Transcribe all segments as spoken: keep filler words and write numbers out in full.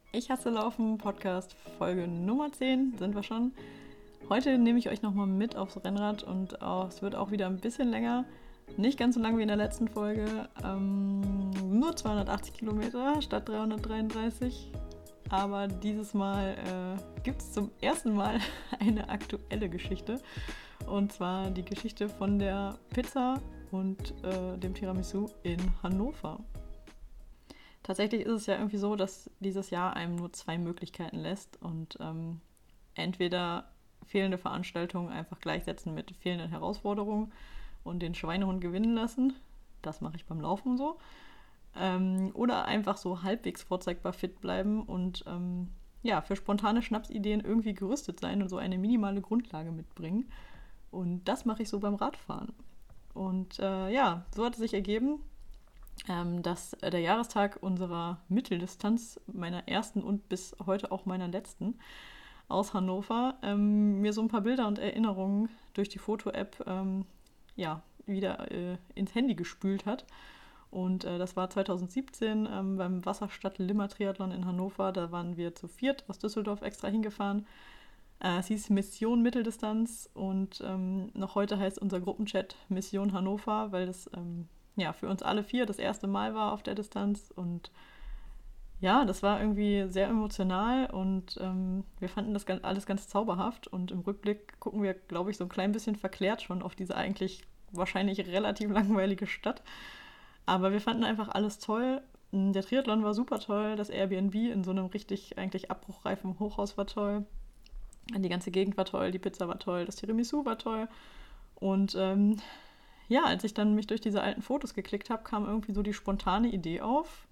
Ich hasse Laufen, Podcast Folge Nummer zehn, sind wir schon. Heute nehme ich euch nochmal mit aufs Rennrad und auch, es wird auch wieder ein bisschen länger. Nicht ganz so lang wie in der letzten Folge, ähm, nur zweihundertachtzig Kilometer statt dreihundertdreiunddreißig. Aber dieses Mal äh, gibt es zum ersten Mal eine aktuelle Geschichte. Und zwar die Geschichte von der Pizza und äh, dem Tiramisu in Hannover. Tatsächlich ist es ja irgendwie so, dass dieses Jahr einem nur zwei Möglichkeiten lässt und ähm, entweder fehlende Veranstaltungen einfach gleichsetzen mit fehlenden Herausforderungen und den Schweinehund gewinnen lassen. Das mache ich beim Laufen so. Ähm, oder einfach so halbwegs vorzeigbar fit bleiben und ähm, ja, für spontane Schnapsideen irgendwie gerüstet sein und so eine minimale Grundlage mitbringen. Und das mache ich so beim Radfahren. Und äh, ja, so hat es sich ergeben, ähm, dass der Jahrestag unserer Mitteldistanz, meiner ersten und bis heute auch meiner letzten, aus Hannover, ähm, mir so ein paar Bilder und Erinnerungen durch die Foto-App ähm, ja, wieder äh, ins Handy gespült hat. Und äh, das war zweitausendsiebzehn ähm, beim Wasserstadt-Limmer-Triathlon in Hannover. Da waren wir zu viert aus Düsseldorf extra hingefahren. Äh, es hieß Mission Mitteldistanz und ähm, noch heute heißt unser Gruppenchat Mission Hannover, weil das ähm, ja, für uns alle vier das erste Mal war auf der Distanz. Und ja, das war irgendwie sehr emotional und ähm, wir fanden das alles ganz zauberhaft. Und im Rückblick gucken wir, glaube ich, so ein klein bisschen verklärt schon auf diese eigentlich wahrscheinlich relativ langweilige Stadt. Aber wir fanden einfach alles toll. Der Triathlon war super toll, das Airbnb in so einem richtig eigentlich abbruchreifen Hochhaus war toll. Die ganze Gegend war toll, die Pizza war toll, das Tiramisu war toll. Und ähm, ja, als ich dann mich durch diese alten Fotos geklickt habe, kam irgendwie so die spontane Idee auf,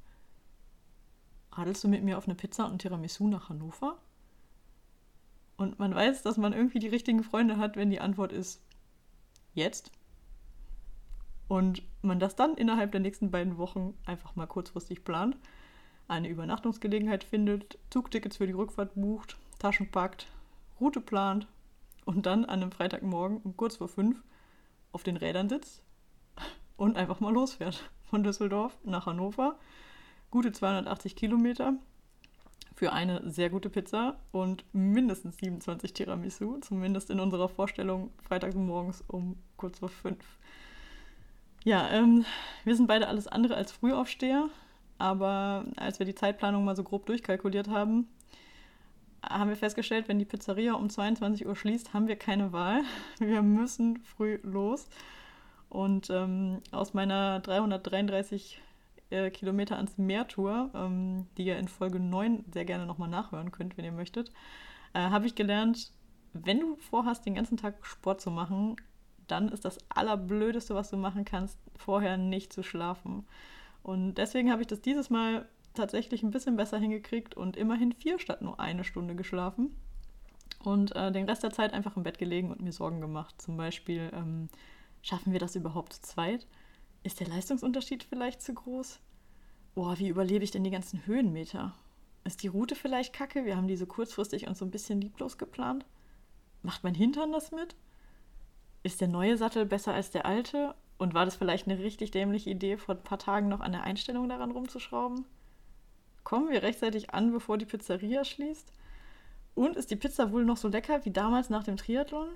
radelst du mit mir auf eine Pizza und ein Tiramisu nach Hannover? Und man weiß, dass man irgendwie die richtigen Freunde hat, wenn die Antwort ist, jetzt. Und man das dann innerhalb der nächsten beiden Wochen einfach mal kurzfristig plant, eine Übernachtungsgelegenheit findet, Zugtickets für die Rückfahrt bucht, Taschen packt, Route plant und dann an einem Freitagmorgen um kurz vor fünf auf den Rädern sitzt und einfach mal losfährt. Von Düsseldorf nach Hannover. Gute zweihundertachtzig Kilometer für eine sehr gute Pizza und mindestens siebenundzwanzig Tiramisu, zumindest in unserer Vorstellung freitags morgens um kurz vor fünf. Ja, ähm, wir sind beide alles andere als Frühaufsteher, aber als wir die Zeitplanung mal so grob durchkalkuliert haben, haben wir festgestellt, wenn die Pizzeria um zweiundzwanzig Uhr schließt, haben wir keine Wahl. Wir müssen früh los. Und ähm, aus meiner dreihundertdreiunddreißig äh, Kilometer ans Meer Tour, ähm, die ihr in Folge neun sehr gerne nochmal nachhören könnt, wenn ihr möchtet, äh, habe ich gelernt, wenn du vorhast, den ganzen Tag Sport zu machen, dann ist das Allerblödeste, was du machen kannst, vorher nicht zu schlafen. Und deswegen habe ich das dieses Mal tatsächlich ein bisschen besser hingekriegt und immerhin vier statt nur eine Stunde geschlafen. Und äh, den Rest der Zeit einfach im Bett gelegen und mir Sorgen gemacht. Zum Beispiel, ähm, schaffen wir das überhaupt zu zweit? Ist der Leistungsunterschied vielleicht zu groß? Boah, wie überlebe ich denn die ganzen Höhenmeter? Ist die Route vielleicht kacke? Wir haben die so kurzfristig und so ein bisschen lieblos geplant. Macht mein Hintern das mit? Ist der neue Sattel besser als der alte? Und war das vielleicht eine richtig dämliche Idee, vor ein paar Tagen noch an der Einstellung daran rumzuschrauben? Kommen wir rechtzeitig an, bevor die Pizzeria schließt? Und ist die Pizza wohl noch so lecker wie damals nach dem Triathlon?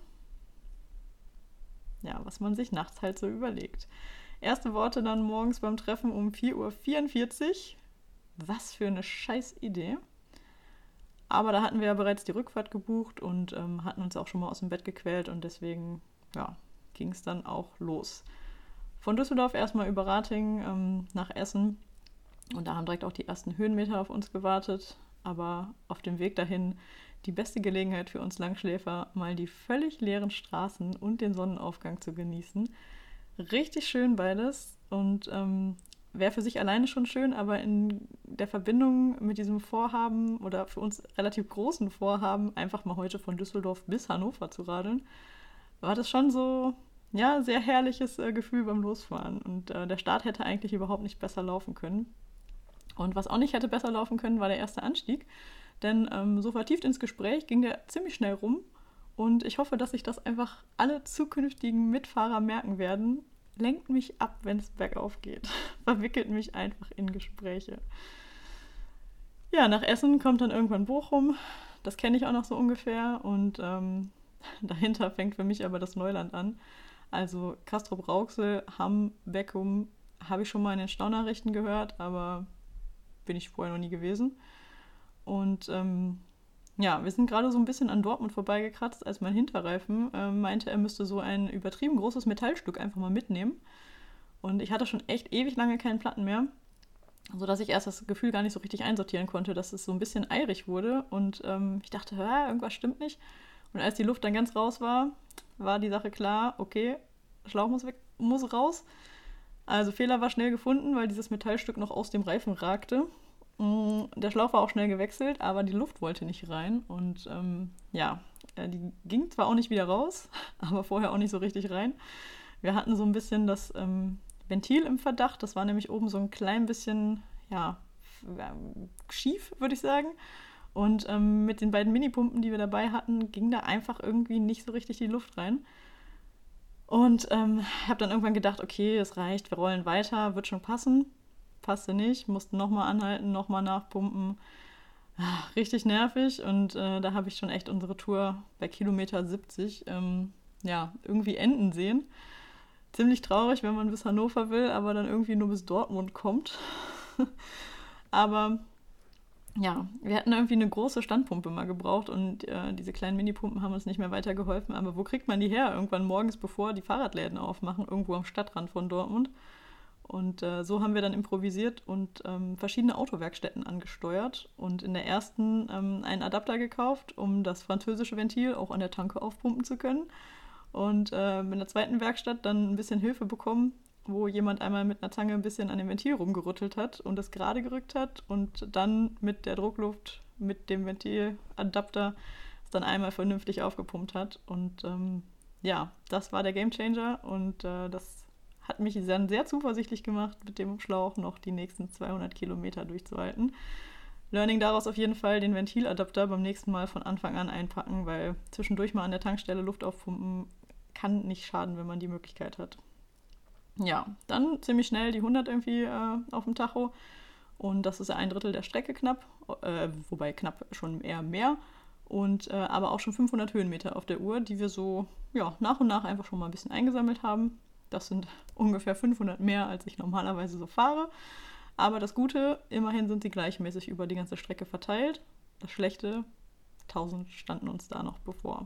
Ja, was man sich nachts halt so überlegt. Erste Worte dann morgens beim Treffen um vier Uhr vierundvierzig. Was für eine scheiß Idee. Aber da hatten wir ja bereits die Rückfahrt gebucht und ähm, hatten uns auch schon mal aus dem Bett gequält und deswegen ja, ging es dann auch los. Von Düsseldorf erstmal über Ratingen ähm, nach Essen. Und da haben direkt auch die ersten Höhenmeter auf uns gewartet. Aber auf dem Weg dahin die beste Gelegenheit für uns Langschläfer, mal die völlig leeren Straßen und den Sonnenaufgang zu genießen. Richtig schön beides. Und ähm, wäre für sich alleine schon schön, aber in der Verbindung mit diesem Vorhaben oder für uns relativ großen Vorhaben, einfach mal heute von Düsseldorf bis Hannover zu radeln, war das schon so, ja, sehr herrliches äh, Gefühl beim Losfahren. Und äh, der Start hätte eigentlich überhaupt nicht besser laufen können. Und was auch nicht hätte besser laufen können, war der erste Anstieg. Denn ähm, so vertieft ins Gespräch ging der ziemlich schnell rum. Und ich hoffe, dass sich das einfach alle zukünftigen Mitfahrer merken werden. Lenkt mich ab, wenn es bergauf geht. Verwickelt mich einfach in Gespräche. Ja, nach Essen kommt dann irgendwann Bochum. Das kenne ich auch noch so ungefähr. Und ähm, dahinter fängt für mich aber das Neuland an. Also Castrop-Rauxel, Hamm, Beckum habe ich schon mal in den Staunachrichten gehört, aber bin ich vorher noch nie gewesen. Und ähm, ja, wir sind gerade so ein bisschen an Dortmund vorbeigekratzt, als mein Hinterreifen ähm, meinte, er müsste so ein übertrieben großes Metallstück einfach mal mitnehmen. Und ich hatte schon echt ewig lange keinen Platten mehr, sodass ich erst das Gefühl gar nicht so richtig einsortieren konnte, dass es so ein bisschen eirig wurde. Und ähm, ich dachte, hä, irgendwas stimmt nicht. Und als die Luft dann ganz raus war, war die Sache klar, okay, Schlauch muss, weg, muss raus. Also Fehler war schnell gefunden, weil dieses Metallstück noch aus dem Reifen ragte. Der Schlauch war auch schnell gewechselt, aber die Luft wollte nicht rein. Und ähm, ja, die ging zwar auch nicht wieder raus, aber vorher auch nicht so richtig rein. Wir hatten so ein bisschen das ähm, Ventil im Verdacht. Das war nämlich oben so ein klein bisschen, ja, schief, würde ich sagen. Und ähm, mit den beiden Minipumpen, die wir dabei hatten, ging da einfach irgendwie nicht so richtig die Luft rein. Und ähm, habe dann irgendwann gedacht, okay, es reicht, wir rollen weiter, wird schon passen. Passte nicht, mussten nochmal anhalten, nochmal nachpumpen. Ach, richtig nervig und äh, da habe ich schon echt unsere Tour bei Kilometer siebzig ähm, ja, irgendwie enden sehen. Ziemlich traurig, wenn man bis Hannover will, aber dann irgendwie nur bis Dortmund kommt. Aber ja, wir hätten irgendwie eine große Standpumpe mal gebraucht und äh, diese kleinen Minipumpen haben uns nicht mehr weitergeholfen. Aber wo kriegt man die her? Irgendwann morgens, bevor die Fahrradläden aufmachen, irgendwo am Stadtrand von Dortmund. Und äh, so haben wir dann improvisiert und ähm, verschiedene Autowerkstätten angesteuert und in der ersten ähm, einen Adapter gekauft, um das französische Ventil auch an der Tanke aufpumpen zu können. Und äh, in der zweiten Werkstatt dann ein bisschen Hilfe bekommen, wo jemand einmal mit einer Zange ein bisschen an dem Ventil rumgerüttelt hat und es gerade gerückt hat und dann mit der Druckluft, mit dem Ventiladapter es dann einmal vernünftig aufgepumpt hat. Und ähm, ja, das war der Gamechanger und äh, das hat mich dann sehr zuversichtlich gemacht, mit dem Schlauch noch die nächsten zweihundert Kilometer durchzuhalten. Learning daraus auf jeden Fall, den Ventiladapter beim nächsten Mal von Anfang an einpacken, weil zwischendurch mal an der Tankstelle Luft aufpumpen kann nicht schaden, wenn man die Möglichkeit hat. Ja, dann ziemlich schnell die hundert irgendwie äh, auf dem Tacho und das ist ja ein Drittel der Strecke knapp, äh, wobei knapp schon eher mehr und äh, aber auch schon fünfhundert Höhenmeter auf der Uhr, die wir so ja, nach und nach einfach schon mal ein bisschen eingesammelt haben. Das sind ungefähr fünfhundert mehr, als ich normalerweise so fahre. Aber das Gute, immerhin sind sie gleichmäßig über die ganze Strecke verteilt. Das Schlechte, tausend standen uns da noch bevor.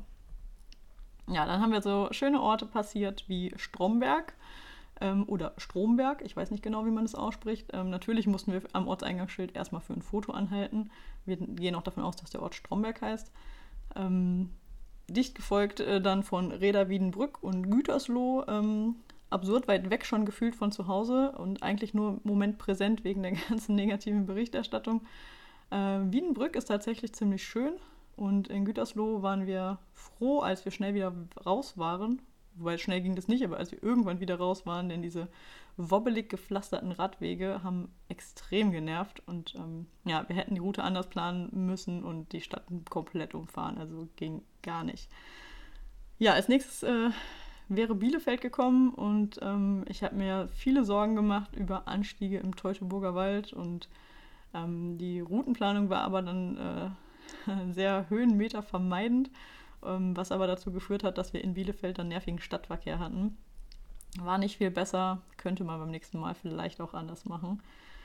Ja, dann haben wir so schöne Orte passiert wie Stromberg ähm, oder Stromberg. Ich weiß nicht genau, wie man das ausspricht. Ähm, natürlich mussten wir am Ortseingangsschild erstmal für ein Foto anhalten. Wir gehen auch davon aus, dass der Ort Stromberg heißt. Ähm, dicht gefolgt äh, dann von Reda Wiedenbrück und Gütersloh. Ähm, absurd weit weg schon gefühlt von zu Hause und eigentlich nur im Moment präsent wegen der ganzen negativen Berichterstattung. Äh, Wiedenbrück ist tatsächlich ziemlich schön und in Gütersloh waren wir froh, als wir schnell wieder raus waren. Wobei schnell ging das nicht, aber als wir irgendwann wieder raus waren, denn diese wobbelig gepflasterten Radwege haben extrem genervt und ähm, ja, wir hätten die Route anders planen müssen und die Stadt komplett umfahren, also ging gar nicht. Ja, als nächstes äh, wäre Bielefeld gekommen und ähm, ich habe mir viele Sorgen gemacht über Anstiege im Teutoburger Wald und ähm, die Routenplanung war aber dann äh, sehr Höhenmeter vermeidend, ähm, was aber dazu geführt hat, dass wir in Bielefeld dann nervigen Stadtverkehr hatten. War nicht viel besser, könnte man beim nächsten Mal vielleicht auch anders machen.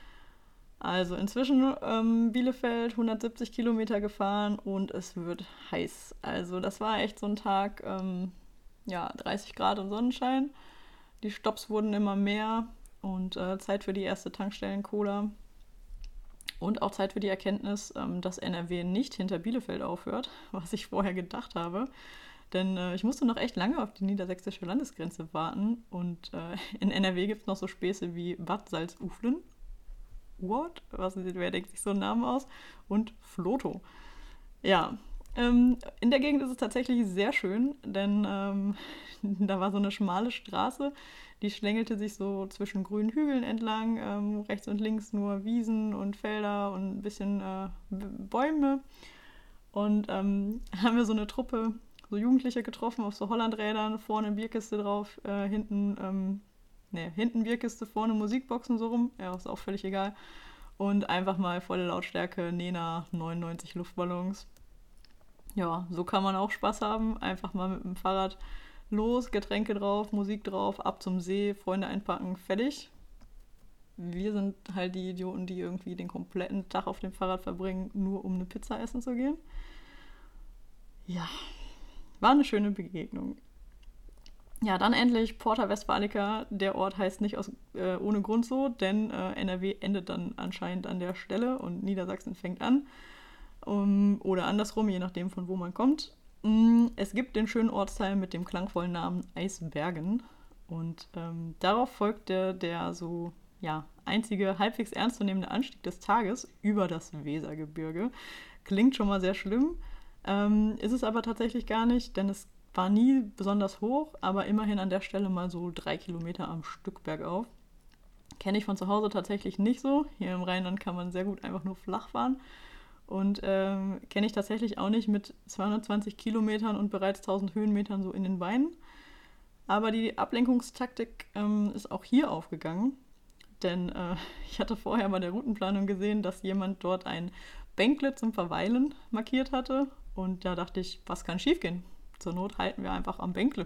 Also inzwischen ähm, Bielefeld hundertsiebzig Kilometer gefahren und es wird heiß. Also das war echt so ein Tag, ähm, ja, dreißig Grad und Sonnenschein. Die Stopps wurden immer mehr und äh, Zeit für die erste Tankstellen-Cola. Und auch Zeit für die Erkenntnis, ähm, dass N R W nicht hinter Bielefeld aufhört, was ich vorher gedacht habe. Denn äh, ich musste noch echt lange auf die niedersächsische Landesgrenze warten. Und äh, in N R W gibt es noch so Späße wie Bad Salzuflen. What? Was, wer denkt sich so einen Namen aus? Und Floto. Ja, ähm, in der Gegend ist es tatsächlich sehr schön, denn ähm, da war so eine schmale Straße, die schlängelte sich so zwischen grünen Hügeln entlang, ähm, rechts und links nur Wiesen und Felder und ein bisschen äh, Bäume. Und ähm, haben wir so eine Truppe, so Jugendliche getroffen auf so Hollandrädern, vorne Bierkiste drauf, äh, hinten, ähm, ne, hinten Bierkiste, vorne Musikboxen so rum, ja, ist auch völlig egal. und einfach mal volle Lautstärke Nena neunundneunzig Luftballons. Ja, so kann man auch Spaß haben. Einfach mal mit dem Fahrrad los, Getränke drauf, Musik drauf, ab zum See, Freunde einpacken, fertig. Wir sind halt die Idioten, die irgendwie den kompletten Tag auf dem Fahrrad verbringen, nur um eine Pizza essen zu gehen. Ja, war eine schöne Begegnung. Ja, dann endlich Porta Westfalica. Der Ort heißt nicht aus, äh, ohne Grund so, denn äh, N R W endet dann anscheinend an der Stelle und Niedersachsen fängt an. Um, oder andersrum, je nachdem von wo man kommt. Um, es gibt den schönen Ortsteil mit dem klangvollen Namen Eisbergen. Und ähm, darauf folgt der, der so ja, einzige halbwegs ernstzunehmende Anstieg des Tages über das Wesergebirge. Klingt schon mal sehr schlimm. Ähm, ist es aber tatsächlich gar nicht, denn es war nie besonders hoch, aber immerhin an der Stelle mal so drei Kilometer am Stück bergauf. Kenne ich von zu Hause tatsächlich nicht so. Hier im Rheinland kann man sehr gut einfach nur flach fahren. Und ähm, kenne ich tatsächlich auch nicht mit zweihundertzwanzig Kilometern und bereits tausend Höhenmetern so in den Beinen. Aber die Ablenkungstaktik ähm, ist auch hier aufgegangen. Denn äh, ich hatte vorher bei der Routenplanung gesehen, dass jemand dort ein Bänkle zum Verweilen markiert hatte. Und da dachte ich, was kann schiefgehen? Zur Not halten wir einfach am Bänkle.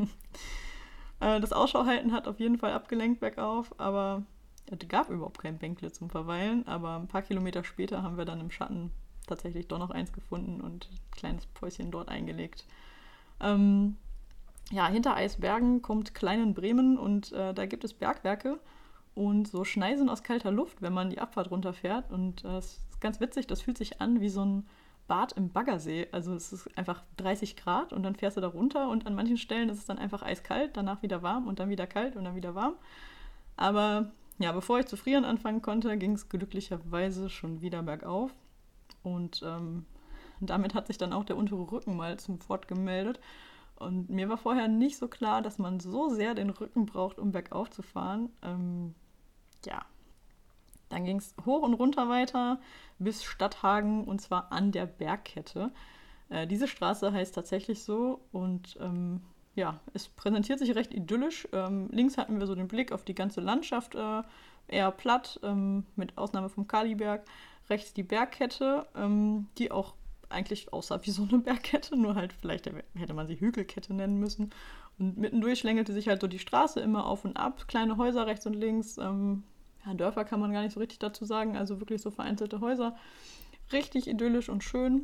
äh, das Ausschauhalten hat auf jeden Fall abgelenkt bergauf, aber es gab überhaupt kein Bänkle zum Verweilen. Aber ein paar Kilometer später haben wir dann im Schatten tatsächlich doch noch eins gefunden und ein kleines Päuschen dort eingelegt. Ähm, ja, hinter Eisbergen kommt Kleinenbremen und äh, da gibt es Bergwerke und so Schneisen aus kalter Luft, wenn man die Abfahrt runterfährt. Und äh, es ist ganz witzig, das fühlt sich an wie so ein Bad im Baggersee. Also es ist einfach dreißig Grad und dann fährst du da runter und an manchen Stellen ist es dann einfach eiskalt, danach wieder warm und dann wieder kalt und dann wieder warm. Aber ja, bevor ich zu frieren anfangen konnte, ging es glücklicherweise schon wieder bergauf. Und ähm, damit hat sich dann auch der untere Rücken mal zum Wort gemeldet. Und mir war vorher nicht so klar, dass man so sehr den Rücken braucht, um bergauf zu fahren. Ähm, ja, dann ging es hoch und runter weiter bis Stadthagen und zwar an der Bergkette. Äh, diese Straße heißt tatsächlich so und ähm, ja, es präsentiert sich recht idyllisch. Ähm, links hatten wir so den Blick auf die ganze Landschaft, äh, eher platt, ähm, mit Ausnahme vom Kaliberg. Rechts die Bergkette, ähm, die auch eigentlich aussah wie so eine Bergkette, nur halt vielleicht hätte man sie Hügelkette nennen müssen. Und mittendurch schlängelte sich halt so die Straße immer auf und ab, kleine Häuser rechts und links. Ähm, ja, Dörfer kann man gar nicht so richtig dazu sagen, also wirklich so vereinzelte Häuser. Richtig idyllisch und schön.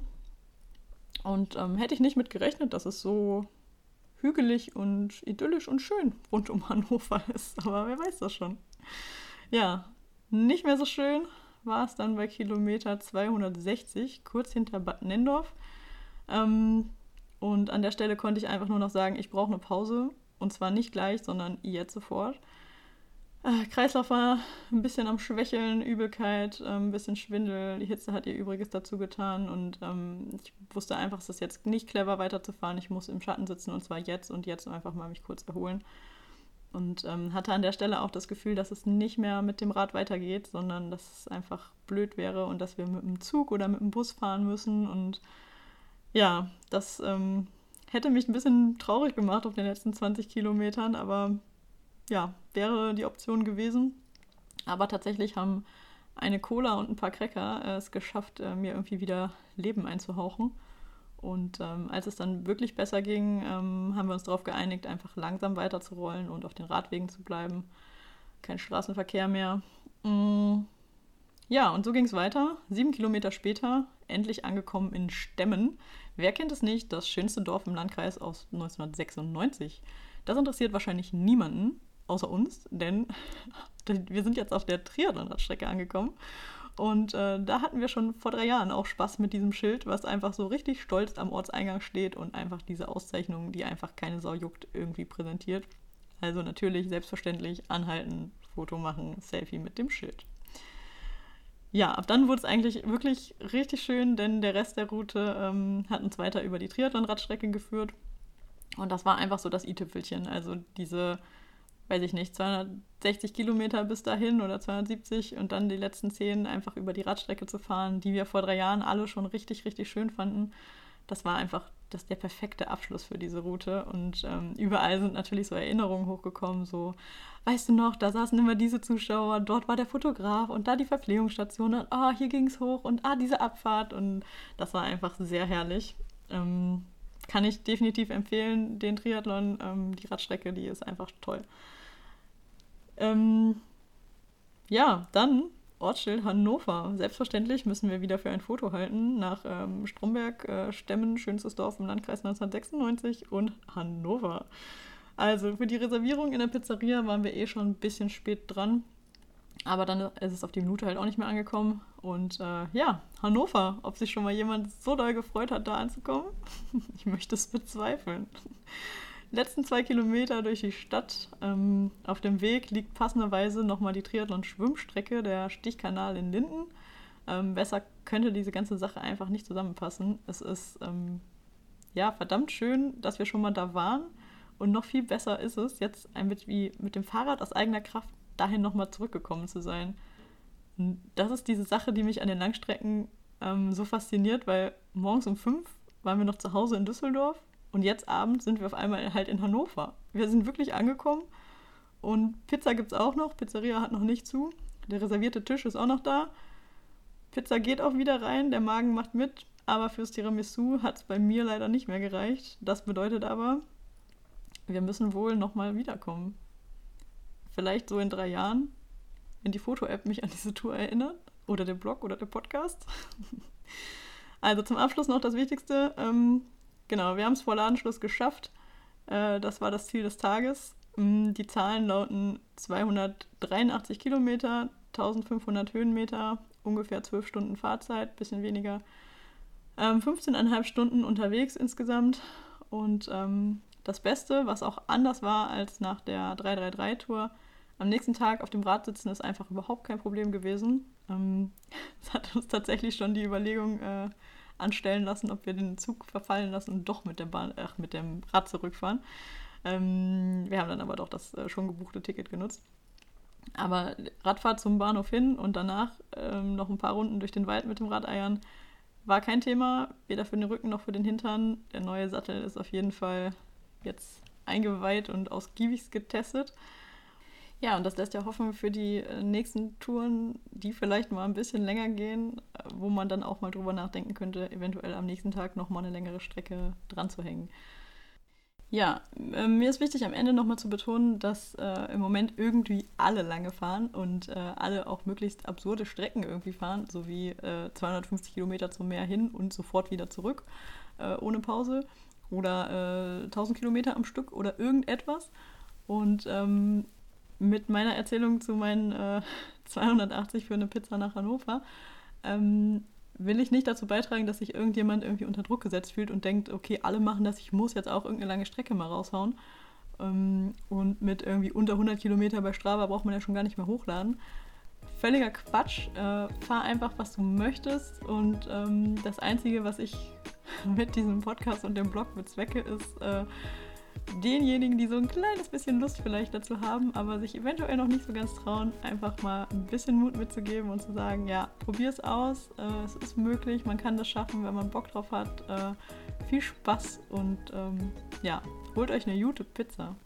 Und ähm, hätte ich nicht mit gerechnet, dass es so hügelig und idyllisch und schön rund um Hannover ist. Aber wer weiß das schon. Ja, nicht mehr so schön war es dann bei Kilometer zweihundertsechzig, kurz hinter Bad Nenndorf. Ähm, und an der Stelle konnte ich einfach nur noch sagen, ich brauche eine Pause. Und zwar nicht gleich, sondern jetzt sofort. Äh, Kreislauf war ein bisschen am Schwächeln, Übelkeit, äh, ein bisschen Schwindel. Die Hitze hat ihr Übriges dazu getan. Und ähm, ich wusste einfach, es ist jetzt nicht clever weiterzufahren. Ich muss im Schatten sitzen und zwar jetzt und jetzt einfach mal mich kurz erholen. Und ähm, hatte an der Stelle auch das Gefühl, dass es nicht mehr mit dem Rad weitergeht, sondern dass es einfach blöd wäre und dass wir mit dem Zug oder mit dem Bus fahren müssen. Und ja, das ähm, hätte mich ein bisschen traurig gemacht auf den letzten zwanzig Kilometern, aber ja, wäre die Option gewesen. Aber tatsächlich haben eine Cola und ein paar Cracker äh, es geschafft, äh, mir irgendwie wieder Leben einzuhauchen. Und ähm, als es dann wirklich besser ging, ähm, haben wir uns darauf geeinigt, einfach langsam weiterzurollen und auf den Radwegen zu bleiben. Kein Straßenverkehr mehr. Mm. Ja, und so ging es weiter. Sieben Kilometer später, endlich angekommen in Stemmen. Wer kennt es nicht? Das schönste Dorf im Landkreis aus neunzehnhundertsechsundneunzig. Das interessiert wahrscheinlich niemanden, außer uns, denn wir sind jetzt auf der Triathlon-Radstrecke angekommen. Und äh, da hatten wir schon vor drei Jahren auch Spaß mit diesem Schild, was einfach so richtig stolz am Ortseingang steht und einfach diese Auszeichnung, die einfach keine Sau juckt, irgendwie präsentiert. Also natürlich, selbstverständlich, anhalten, Foto machen, Selfie mit dem Schild. Ja, ab dann wurde es eigentlich wirklich richtig schön, denn der Rest der Route ähm, hat uns weiter über die Triathlon-Radstrecke geführt. Und das war einfach so das i-Tüpfelchen, also diese, weiß ich nicht, zweihundertsechzig Kilometer bis dahin oder zweihundertsiebzig und dann die letzten zehn einfach über die Radstrecke zu fahren, die wir vor drei Jahren alle schon richtig, richtig schön fanden. Das war einfach das ist der perfekte Abschluss für diese Route. Und ähm, überall sind natürlich so Erinnerungen hochgekommen, so, weißt du noch, da saßen immer diese Zuschauer, dort war der Fotograf und da die Verpflegungsstation und ah, hier ging es hoch und ah, diese Abfahrt. Und das war einfach sehr herrlich. Ähm, kann ich definitiv empfehlen, den Triathlon, ähm, die Radstrecke, die ist einfach toll. Ähm, ja, dann Ortsschild Hannover. Selbstverständlich müssen wir wieder für ein Foto halten nach ähm, Stromberg, äh, Stemmen, schönstes Dorf im Landkreis neunzehnhundertsechsundneunzig und Hannover. Also für die Reservierung in der Pizzeria waren wir eh schon ein bisschen spät dran. Aber dann ist es auf die Minute halt auch nicht mehr angekommen. Und äh, ja, Hannover, ob sich schon mal jemand so doll gefreut hat, da anzukommen? Ich möchte es bezweifeln. Letzten zwei Kilometer durch die Stadt. Ähm, auf dem Weg liegt passenderweise nochmal die Triathlon-Schwimmstrecke, der Stichkanal in Linden. Ähm, besser könnte diese ganze Sache einfach nicht zusammenpassen. Es ist ähm, ja verdammt schön, dass wir schon mal da waren. Und noch viel besser ist es, jetzt mit, wie mit dem Fahrrad aus eigener Kraft dahin nochmal zurückgekommen zu sein. Und das ist diese Sache, die mich an den Langstrecken ähm, so fasziniert, weil morgens um fünf waren wir noch zu Hause in Düsseldorf und jetzt abends sind wir auf einmal halt in Hannover. Wir sind wirklich angekommen und Pizza gibt es auch noch, Pizzeria hat noch nicht zu, der reservierte Tisch ist auch noch da, Pizza geht auch wieder rein, der Magen macht mit, aber fürs Tiramisu hat es bei mir leider nicht mehr gereicht. Das bedeutet aber, wir müssen wohl nochmal wiederkommen. Vielleicht so in drei Jahren, wenn die Foto-App mich an diese Tour erinnert. Oder der Blog oder der Podcast. Also zum Abschluss noch das Wichtigste. Ähm, genau, wir haben es vor Ladenschluss geschafft. Äh, das war das Ziel des Tages. Ähm, die Zahlen lauten zweihundertdreiundachtzig Kilometer, eintausendfünfhundert Höhenmeter, ungefähr zwölf Stunden Fahrzeit, bisschen weniger. Ähm, fünfzehn Komma fünf Stunden unterwegs insgesamt. Und ähm, das Beste, was auch anders war als nach der drei drei drei Tour, am nächsten Tag auf dem Rad sitzen ist einfach überhaupt kein Problem gewesen. Ähm, es hat uns tatsächlich schon die Überlegung äh, anstellen lassen, ob wir den Zug verfallen lassen und doch mit, der Bahn, ach, mit dem Rad zurückfahren. Ähm, wir haben dann aber doch das äh, schon gebuchte Ticket genutzt. Aber Radfahrt zum Bahnhof hin und danach ähm, noch ein paar Runden durch den Wald mit dem Radeiern war kein Thema, weder für den Rücken noch für den Hintern. Der neue Sattel ist auf jeden Fall jetzt eingeweiht und ausgiebig getestet. Ja, und das lässt ja hoffen für die nächsten Touren, die vielleicht mal ein bisschen länger gehen, wo man dann auch mal drüber nachdenken könnte, eventuell am nächsten Tag nochmal eine längere Strecke dran zu hängen. Ja, äh, mir ist wichtig am Ende nochmal zu betonen, dass äh, im Moment irgendwie alle lange fahren und äh, alle auch möglichst absurde Strecken irgendwie fahren, so wie äh, zweihundertfünfzig Kilometer zum Meer hin und sofort wieder zurück, äh, ohne Pause oder äh, tausend Kilometer am Stück oder irgendetwas. Und ähm, mit meiner Erzählung zu meinen äh, zweihundertachtzig für eine Pizza nach Hannover ähm, will ich nicht dazu beitragen, dass sich irgendjemand irgendwie unter Druck gesetzt fühlt und denkt, okay, alle machen das, ich muss jetzt auch irgendeine lange Strecke mal raushauen. Ähm, und mit irgendwie unter hundert Kilometer bei Strava braucht man ja schon gar nicht mehr hochladen. Völliger Quatsch. Äh, fahr einfach, was du möchtest. Und ähm, das Einzige, was ich mit diesem Podcast und dem Blog bezwecke, ist äh, denjenigen, die so ein kleines bisschen Lust vielleicht dazu haben, aber sich eventuell noch nicht so ganz trauen, einfach mal ein bisschen Mut mitzugeben und zu sagen, ja, probier es aus, äh, es ist möglich, man kann das schaffen, wenn man Bock drauf hat. Äh, viel Spaß und ähm, ja, holt euch eine gute Pizza.